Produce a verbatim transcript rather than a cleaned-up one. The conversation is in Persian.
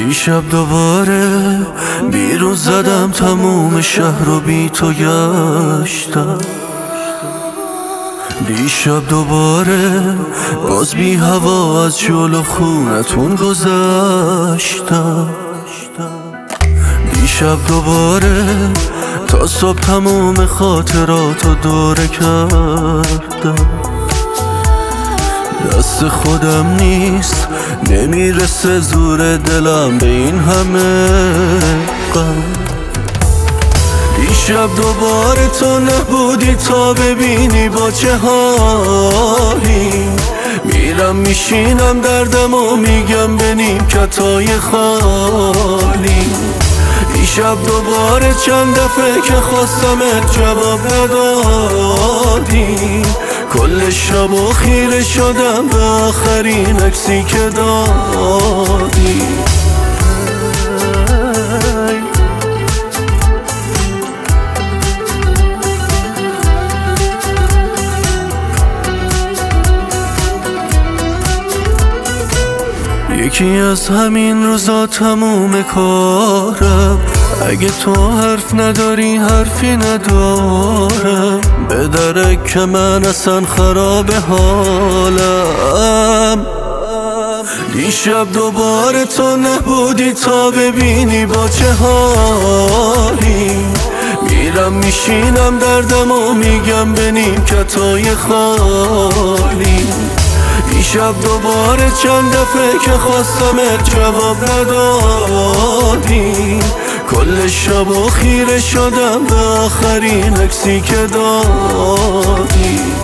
دیشب دوباره بیرون زدم، تموم شهر رو بی تو گشتم. دیشب دوباره باز بی هوا از جلو خونتون گذشتم. دیشب دوباره تا صبح تموم خاطراتو دوره کردم. دست خودم نیست، نمیرسه زور دلم به این همه غم. دیشب دوباره تو نبودی تا ببینی با چه حالی. میرم میشینم دردم و میگم به نیمکتای خالی. دیشب دوباره چند دفعه که خواستمت جواب ندادی. کل شب و خیره شدم به آخرین عکسی که دادی. یکی از همین روزا تموم کارم، اگه تو حرف نداری حرفی ندارم. به درک که من اصلا خراب حالم. دیشب دوباره تو نبودی تا ببینی با چه حالی. میرم میشینم دردم و میگم به نیمکتای خالی. دیشب دوباره چند دفعه که خواستمت جواب ندادی. کل شب و خیره شدم به آخرین عکسی که دادی.